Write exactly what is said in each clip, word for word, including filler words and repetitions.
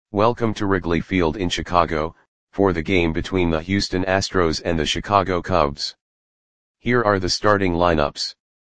Welcome to Wrigley Field in Chicago, for the game between the Houston Astros and the Chicago Cubs. Here are the starting lineups.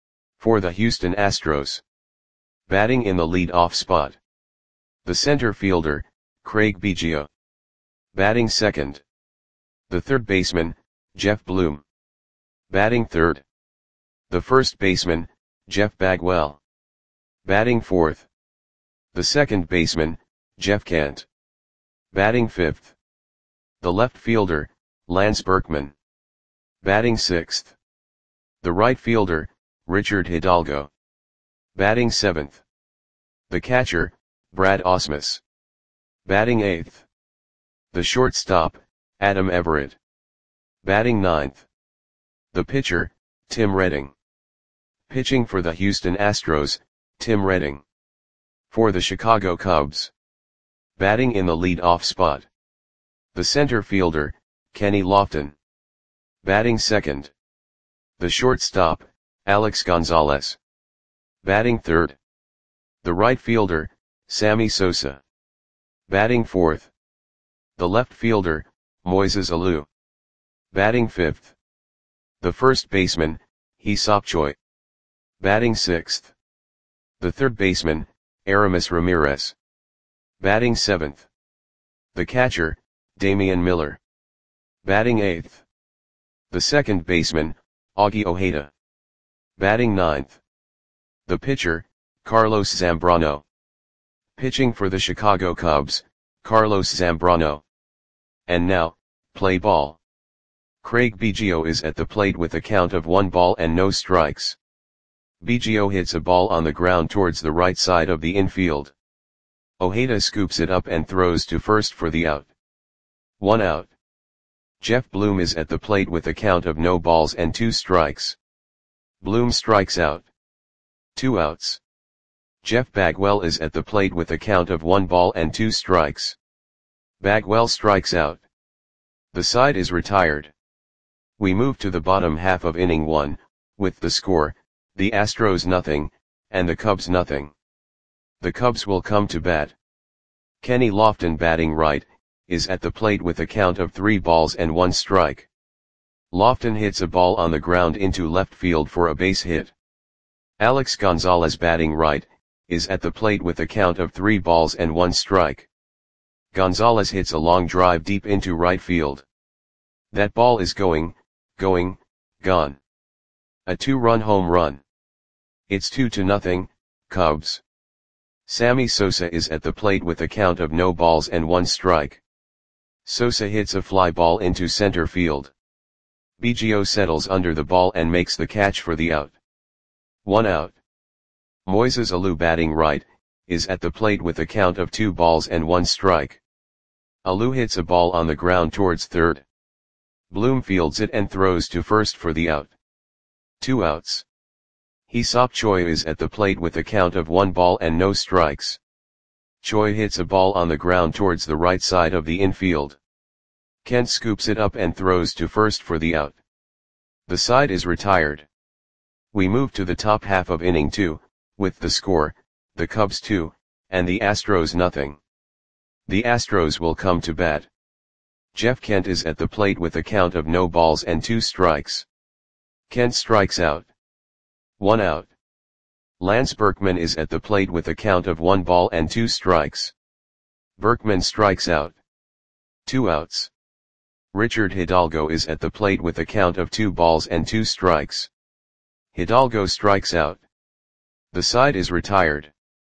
For the Houston Astros. Batting in the lead-off spot. The center fielder, Craig Biggio. Batting second. The third baseman, Jeff Bloom. Batting third. The first baseman, Jeff Bagwell. Batting fourth. The second baseman, Jeff Kent. Batting fifth. The left fielder, Lance Berkman. Batting sixth. The right fielder, Richard Hidalgo. Batting seventh. The catcher, Brad Ausmus. Batting eighth. The shortstop, Adam Everett. Batting ninth. The pitcher, Tim Redding. Pitching for the Houston Astros, Tim Redding. For the Chicago Cubs. Batting in the lead-off spot. The center fielder, Kenny Lofton. Batting second. The shortstop, Alex Gonzalez. Batting third. The right fielder, Sammy Sosa. Batting fourth. The left fielder, Moises Alou. Batting fifth. The first baseman, Hee-Seop Choi. Batting sixth. The third baseman, Aramis Ramirez. Batting seventh. The catcher, Damian Miller. Batting eighth. The second baseman, Augie Ojeda. Batting ninth. The pitcher, Carlos Zambrano. Pitching for the Chicago Cubs, Carlos Zambrano. And now, play ball. Craig Biggio is at the plate with a count of one ball and no strikes. Biggio hits a ball on the ground towards the right side of the infield. Ojeda scoops it up and throws to first for the out. One out. Jeff Bloom is at the plate with a count of no balls and two strikes. Bloom strikes out. Two outs. Jeff Bagwell is at the plate with a count of one ball and two strikes. Bagwell strikes out. The side is retired. We move to the bottom half of inning one, with the score, the Astros nothing, and the Cubs nothing. The Cubs will come to bat. Kenny Lofton, batting right, is at the plate with a count of three balls and one strike. Lofton hits a ball on the ground into left field for a base hit. Alex Gonzalez, batting right, is at the plate with a count of three balls and one strike. Gonzalez hits a long drive deep into right field. That ball is going, going, gone. A two-run home run. It's two to nothing, Cubs. Sammy Sosa is at the plate with a count of no balls and one strike. Sosa hits a fly ball into center field. Biggio settles under the ball and makes the catch for the out. One out. Moises Alou, batting right, is at the plate with a count of two balls and one strike. Alou hits a ball on the ground towards third. Bloom fields it and throws to first for the out. Two outs. Hee-Seop Choi is at the plate with a count of one ball and no strikes. Choi hits a ball on the ground towards the right side of the infield. Kent scoops it up and throws to first for the out. The side is retired. We move to the top half of inning two, with the score, the Cubs two, and the Astros nothing. The Astros will come to bat. Jeff Kent is at the plate with a count of no balls and two strikes. Kent strikes out. One out. Lance Berkman is at the plate with a count of one ball and two strikes. Berkman strikes out. Two outs. Richard Hidalgo is at the plate with a count of two balls and two strikes. Hidalgo strikes out. The side is retired.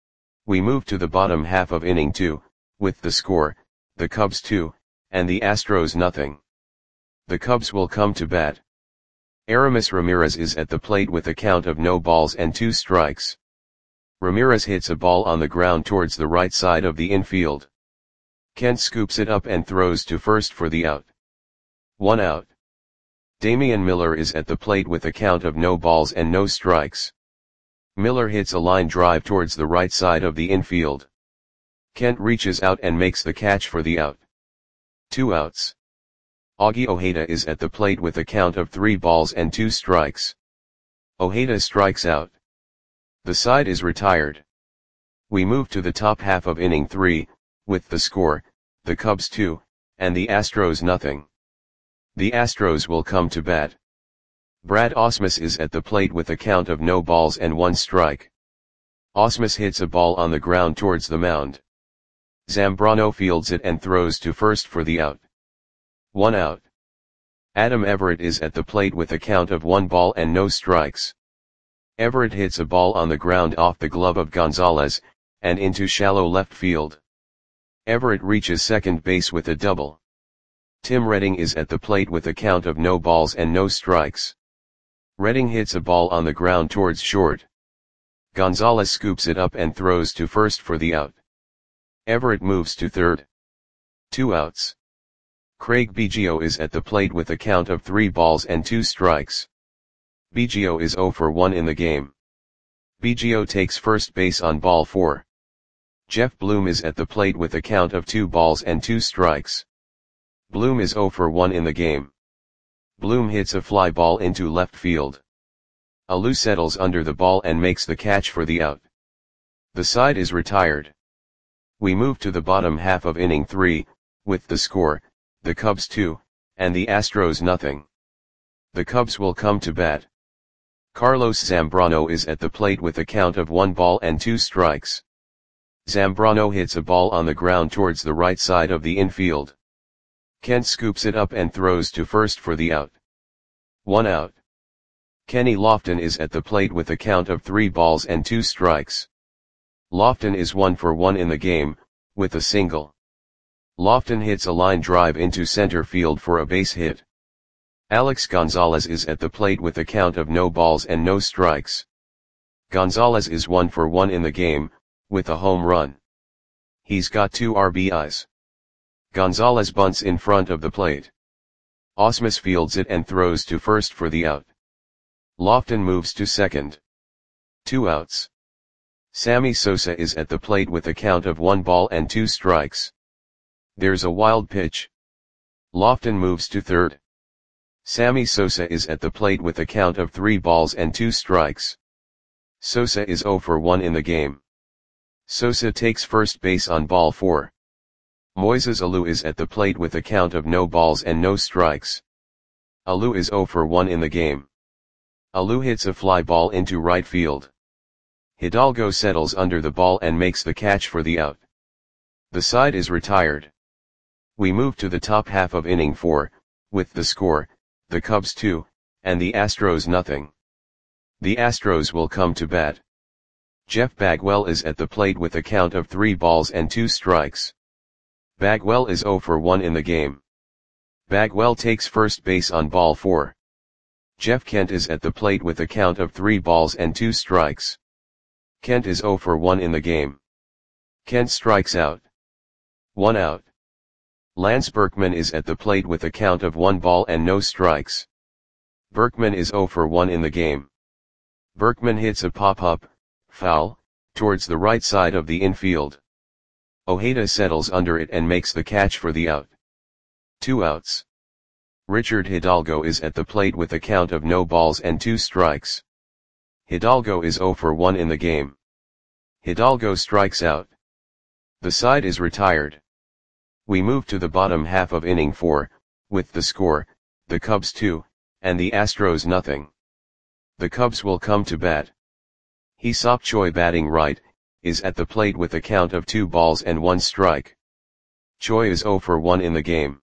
We move to the bottom half of inning two, with the score, the Cubs two, and the Astros nothing. The Cubs will come to bat. Aramis Ramirez is at the plate with a count of no balls and two strikes. Ramirez hits a ball on the ground towards the right side of the infield. Kent scoops it up and throws to first for the out. One out. Damian Miller is at the plate with a count of no balls and no strikes. Miller hits a line drive towards the right side of the infield. Kent reaches out and makes the catch for the out. Two outs. Augie Ojeda is at the plate with a count of three balls and two strikes. Ojeda strikes out. The side is retired. We move to the top half of inning three, with the score, the Cubs two, and the Astros nothing. The Astros will come to bat. Brad Ausmus is at the plate with a count of no balls and one strike. Ausmus hits a ball on the ground towards the mound. Zambrano fields it and throws to first for the out. One out. Adam Everett is at the plate with a count of one ball and no strikes. Everett hits a ball on the ground off the glove of Gonzalez, and into shallow left field. Everett reaches second base with a double. Tim Redding is at the plate with a count of no balls and no strikes. Redding hits a ball on the ground towards short. Gonzalez scoops it up and throws to first for the out. Everett moves to third. Two outs. Craig Biggio is at the plate with a count of three balls and two strikes. Biggio is zero for one in the game. Biggio takes first base on ball four. Jeff Bloom is at the plate with a count of two balls and two strikes. Bloom is zero for one in the game. Bloom hits a fly ball into left field. Alou settles under the ball and makes the catch for the out. The side is retired. We move to the bottom half of inning three, with the score, the Cubs two, and the Astros nothing. The Cubs will come to bat. Carlos Zambrano is at the plate with a count of one ball and two strikes. Zambrano hits a ball on the ground towards the right side of the infield. Kent scoops it up and throws to first for the out. One out. Kenny Lofton is at the plate with a count of three balls and two strikes. Lofton is one for one in the game, with a single. Lofton hits a line drive into center field for a base hit. Alex Gonzalez is at the plate with a count of no balls and no strikes. Gonzalez is one for one in the game, with a home run. He's got two R B Is. Gonzalez bunts in front of the plate. Ausmus fields it and throws to first for the out. Lofton moves to second. Two outs. Sammy Sosa is at the plate with a count of one ball and two strikes. There's a wild pitch. Lofton moves to third. Sammy Sosa is at the plate with a count of three balls and two strikes. Sosa is zero for one in the game. Sosa takes first base on ball four. Moises Alou is at the plate with a count of no balls and no strikes. Alou is zero for one in the game. Alou hits a fly ball into right field. Hidalgo settles under the ball and makes the catch for the out. The side is retired. We move to the top half of inning four, with the score, the Cubs two, and the Astros nothing. The Astros will come to bat. Jeff Bagwell is at the plate with a count of three balls and two strikes. Bagwell is zero for one in the game. Bagwell takes first base on ball four. Jeff Kent is at the plate with a count of three balls and two strikes. Kent is zero for one in the game. Kent strikes out. One out. Lance Berkman is at the plate with a count of one ball and no strikes. Berkman is zero for one in the game. Berkman hits a pop-up, foul, towards the right side of the infield. Ojeda settles under it and makes the catch for the out. Two outs. Richard Hidalgo is at the plate with a count of no balls and two strikes. Hidalgo is zero for one in the game. Hidalgo strikes out. The side is retired. We move to the bottom half of inning four, with the score, the Cubs two, and the Astros nothing. The Cubs will come to bat. Hee-Seop Choi, batting right, is at the plate with a count of two balls and one strike. Choi is zero for one in the game.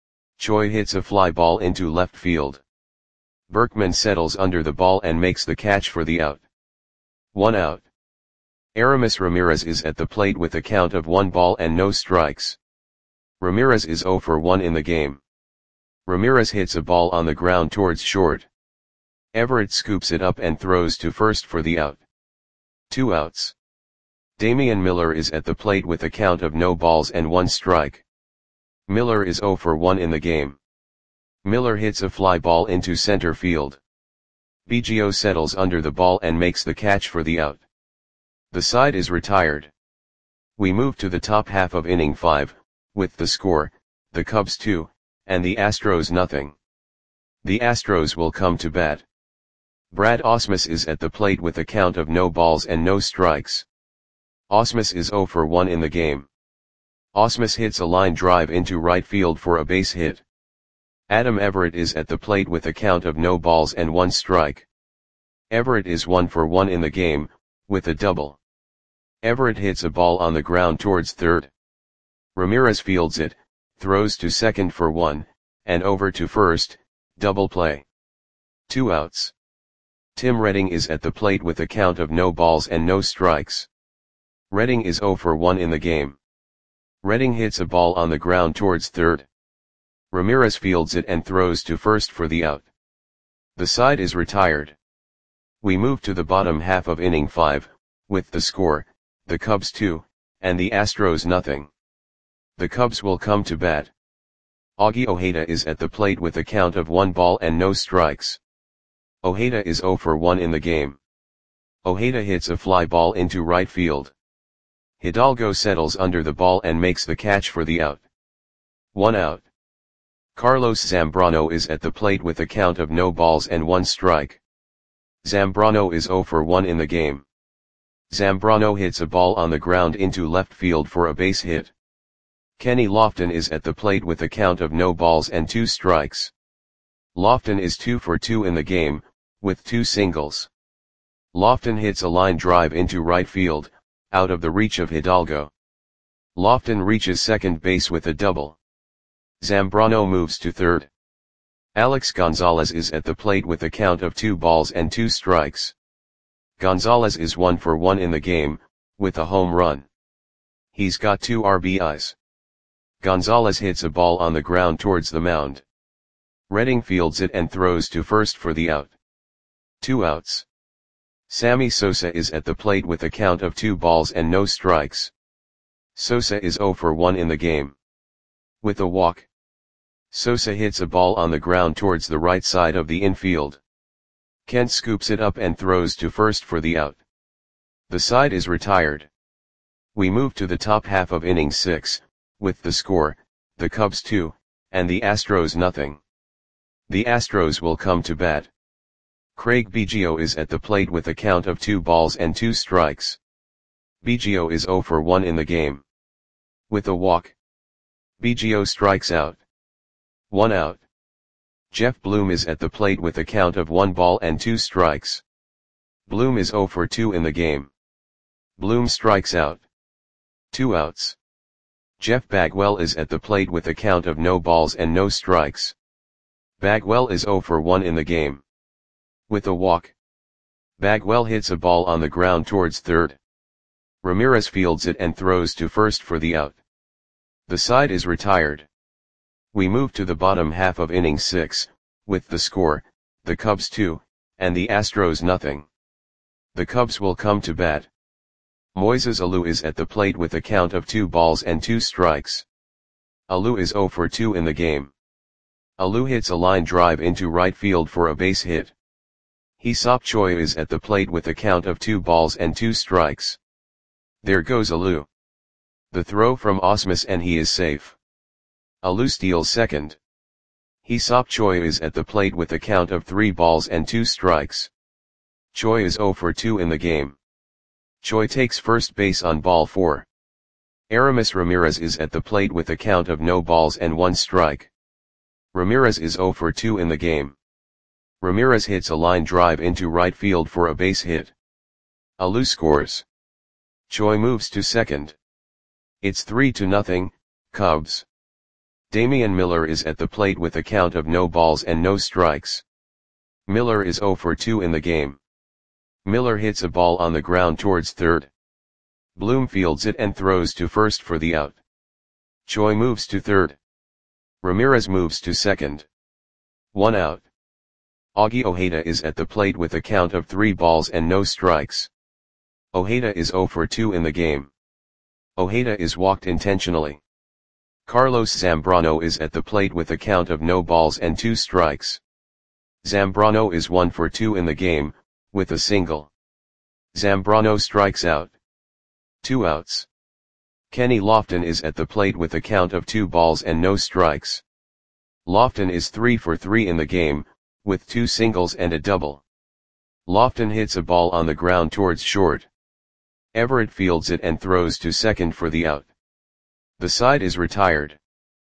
Choi hits a fly ball into left field. Berkman settles under the ball and makes the catch for the out. One out. Aramis Ramirez is at the plate with a count of one ball and no strikes. Ramirez is zero for one in the game. Ramirez hits a ball on the ground towards short. Everett scoops it up and throws to first for the out. Two outs. Damian Miller is at the plate with a count of no balls and one strike. Miller is zero for one in the game. Miller hits a fly ball into center field. Biggio settles under the ball and makes the catch for the out. The side is retired. We move to the top half of inning five, with the score, the Cubs two, and the Astros nothing. The Astros will come to bat. Brad Ausmus is at the plate with a count of no balls and no strikes. Ausmus is zero for one in the game. Ausmus hits a line drive into right field for a base hit. Adam Everett is at the plate with a count of no balls and one strike. Everett is one for one in the game, with a double. Everett hits a ball on the ground towards third. Ramirez fields it, throws to second for one, and over to first, double play. Two outs. Tim Redding is at the plate with a count of no balls and no strikes. Redding is zero for one in the game. Redding hits a ball on the ground towards third. Ramirez fields it and throws to first for the out. The side is retired. We move to the bottom half of inning five, with the score, the Cubs two, and the Astros nothing. The Cubs will come to bat. Augie Ojeda is at the plate with a count of one ball and no strikes. Ojeda is zero for one in the game. Ojeda hits a fly ball into right field. Hidalgo settles under the ball and makes the catch for the out. One out. Carlos Zambrano is at the plate with a count of no balls and one strike. Zambrano is zero for one in the game. Zambrano hits a ball on the ground into left field for a base hit. Kenny Lofton is at the plate with a count of no balls and two strikes. Lofton is two for two in the game, with two singles. Lofton hits a line drive into right field, out of the reach of Hidalgo. Lofton reaches second base with a double. Zambrano moves to third. Alex Gonzalez is at the plate with a count of two balls and two strikes. Gonzalez is one for one in the game, with a home run. He's got two R B Is. Gonzalez hits a ball on the ground towards the mound. Redding fields it and throws to first for the out. Two outs. Sammy Sosa is at the plate with a count of two balls and no strikes. Sosa is zero for one in the game. With a walk. Sosa hits a ball on the ground towards the right side of the infield. Kent scoops it up and throws to first for the out. The side is retired. We move to the top half of inning six, with the score, the Cubs two, and the Astros nothing. The Astros will come to bat. Craig Biggio is at the plate with a count of two balls and two strikes. Biggio is zero for one in the game. With a walk. Biggio strikes out. One out. Jeff Bloom is at the plate with a count of one ball and two strikes. Bloom is zero for two in the game. Bloom strikes out. Two outs. Jeff Bagwell is at the plate with a count of no balls and no strikes. Bagwell is zero for one in the game. With a walk. Bagwell hits a ball on the ground towards third. Ramirez fields it and throws to first for the out. The side is retired. We move to the bottom half of inning six, with the score, the Cubs two, and the Astros nothing. The Cubs will come to bat. Moises Alou is at the plate with a count of two balls and two strikes. Alou is zero for two in the game. Alou hits a line drive into right field for a base hit. Hee-Seop Choi is at the plate with a count of two balls and two strikes. There goes Alou. The throw from Ausmus and he is safe. Alou steals second. Hee-Seop Choi is at the plate with a count of three balls and two strikes. Choi is zero for two in the game. Choi takes first base on ball four. Aramis Ramirez is at the plate with a count of no balls and one strike. Ramirez is zero for two in the game. Ramirez hits a line drive into right field for a base hit. Alou scores. Choi moves to second. It's three to nothing, Cubs. Damian Miller is at the plate with a count of no balls and no strikes. Miller is zero for two in the game. Miller hits a ball on the ground towards third. Bloom fields it and throws to first for the out. Choi moves to third. Ramirez moves to second. One out. Augie Ojeda is at the plate with a count of three balls and no strikes. Ojeda is zero for two in the game. Ojeda is walked intentionally. Carlos Zambrano is at the plate with a count of no balls and two strikes. Zambrano is one for two in the game, with a single. Zambrano strikes out. Two outs. Kenny Lofton is at the plate with a count of two balls and no strikes. Lofton is three for three in the game, with two singles and a double. Lofton hits a ball on the ground towards short. Everett fields it and throws to second for the out. The side is retired.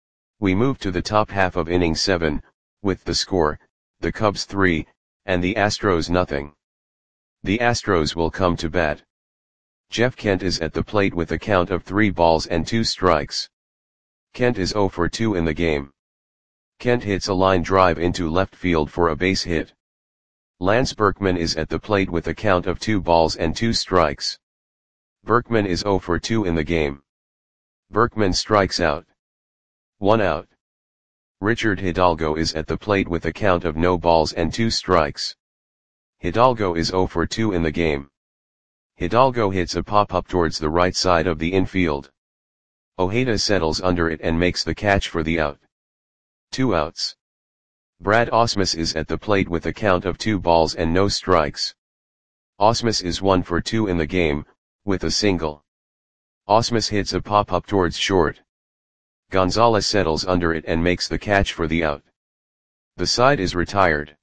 We move to the top half of inning seven, with the score, the Cubs three, and the Astros nothing. The Astros will come to bat. Jeff Kent is at the plate with a count of three balls and two strikes. Kent is zero for two in the game. Kent hits a line drive into left field for a base hit. Lance Berkman is at the plate with a count of two balls and two strikes. Berkman is zero for two in the game. Berkman strikes out. One out. Richard Hidalgo is at the plate with a count of no balls and two strikes. Hidalgo is zero for two in the game. Hidalgo hits a pop-up towards the right side of the infield. Ojeda settles under it and makes the catch for the out. Two outs. Brad Ausmus is at the plate with a count of two balls and no strikes. Ausmus is one for two in the game, with a single. Ausmus hits a pop-up towards short. Gonzalez settles under it and makes the catch for the out. The side is retired.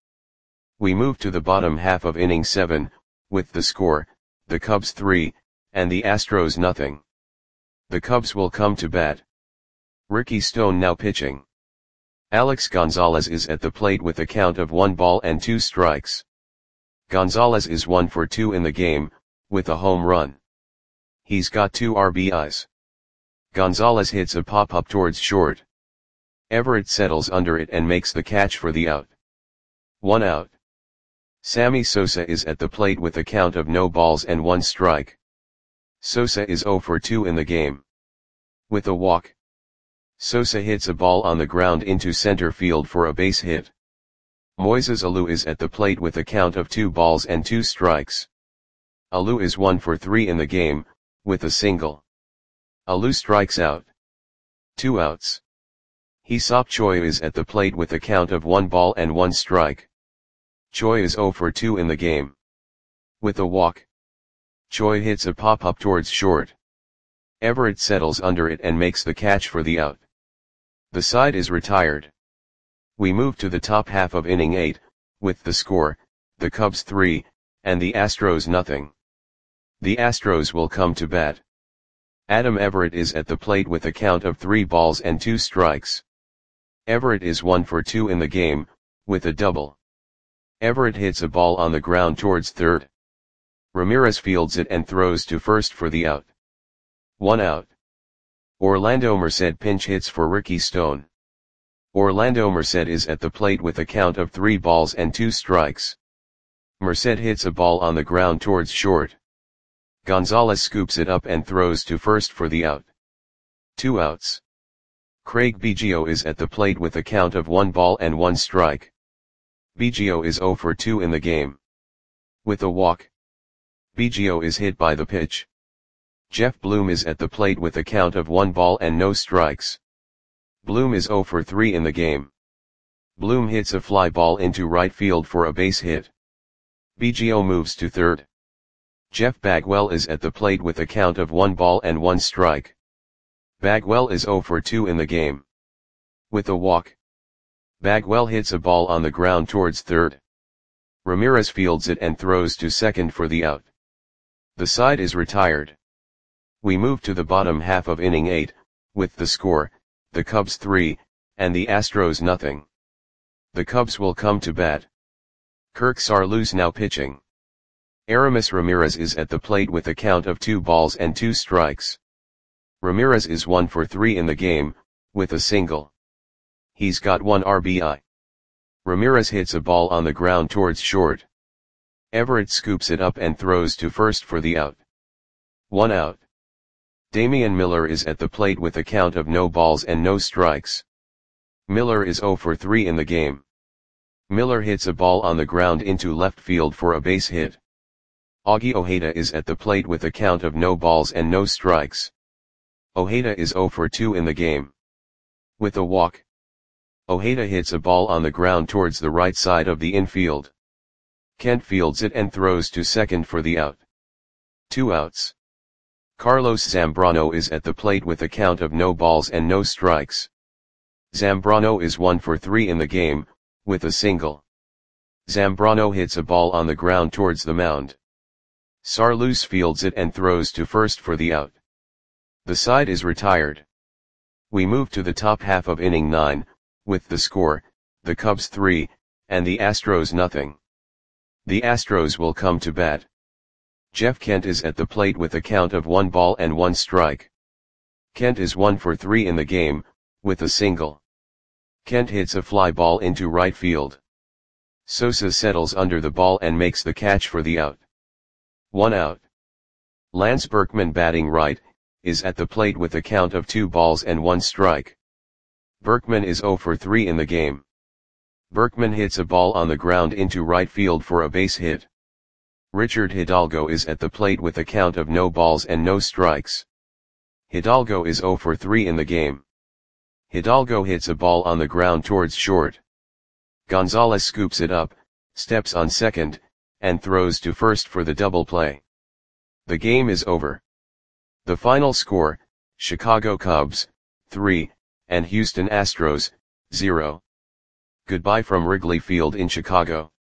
We move to the bottom half of inning seven, with the score, the Cubs three, and the Astros nothing. The Cubs will come to bat. Ricky Stone now pitching. Alex Gonzalez is at the plate with a count of one ball and two strikes. Gonzalez is one for two in the game, with a home run. He's got two R B Is. Gonzalez hits a pop-up towards short. Everett settles under it and makes the catch for the out. One out. Sammy Sosa is at the plate with a count of no balls and one strike. Sosa is zero for two in the game. With a walk. Sosa hits a ball on the ground into center field for a base hit. Moises Alou is at the plate with a count of two balls and two strikes. Alou is one for three in the game, with a single. Alou strikes out. Two outs. Hee-Seop Choi is at the plate with a count of one ball and one strike. Choi is zero for two in the game. With a walk. Choi hits a pop-up towards short. Everett settles under it and makes the catch for the out. The side is retired. We move to the top half of inning eight, with the score, the Cubs three, and the Astros nothing. The Astros will come to bat. Adam Everett is at the plate with a count of three balls and two strikes. Everett is one for two in the game, with a double. Everett hits a ball on the ground towards third. Ramirez fields it and throws to first for the out. One out. Orlando Merced pinch hits for Ricky Stone. Orlando Merced is at the plate with a count of three balls and two strikes. Merced hits a ball on the ground towards short. Gonzalez scoops it up and throws to first for the out. Two outs. Craig Biggio is at the plate with a count of one ball and one strike. Biggio is zero for two in the game. With a walk. Biggio is hit by the pitch. Jeff Bloom is at the plate with a count of one ball and no strikes. Bloom is zero for three in the game. Bloom hits a fly ball into right field for a base hit. Biggio moves to third. Jeff Bagwell is at the plate with a count of one ball and one strike. Bagwell is zero for two in the game. With a walk. Bagwell hits a ball on the ground towards third. Ramirez fields it and throws to second for the out. The side is retired. We move to the bottom half of inning eight, with the score, the Cubs three, and the Astros nothing. The Cubs will come to bat. Kirk Saarloos now pitching. Aramis Ramirez is at the plate with a count of two balls and two strikes. Ramirez is one for three in the game, with a single. He's got one R B I. Ramirez hits a ball on the ground towards short. Everett scoops it up and throws to first for the out. One out. Damian Miller is at the plate with a count of no balls and no strikes. Miller is zero for three in the game. Miller hits a ball on the ground into left field for a base hit. Augie Ojeda is at the plate with a count of no balls and no strikes. Ojeda is zero for two in the game. With a walk. Ojeda hits a ball on the ground towards the right side of the infield. Kent fields it and throws to second for the out. Two outs. Carlos Zambrano is at the plate with a count of no balls and no strikes. Zambrano is one for three in the game, with a single. Zambrano hits a ball on the ground towards the mound. Saarloos fields it and throws to first for the out. The side is retired. We move to the top half of inning nine, with the score, the Cubs three, and the Astros nothing. The Astros will come to bat. Jeff Kent is at the plate with a count of one ball and one strike. Kent is one for three in the game, with a single. Kent hits a fly ball into right field. Sosa settles under the ball and makes the catch for the out. One out. Lance Berkman, batting right, is at the plate with a count of two balls and one strike. Berkman is zero for three in the game. Berkman hits a ball on the ground into right field for a base hit. Richard Hidalgo is at the plate with a count of no balls and no strikes. Hidalgo is zero for three in the game. Hidalgo hits a ball on the ground towards short. Gonzalez scoops it up, steps on second, and throws to first for the double play. The game is over. The final score, Chicago Cubs, three, and Houston Astros, zero. Goodbye from Wrigley Field in Chicago.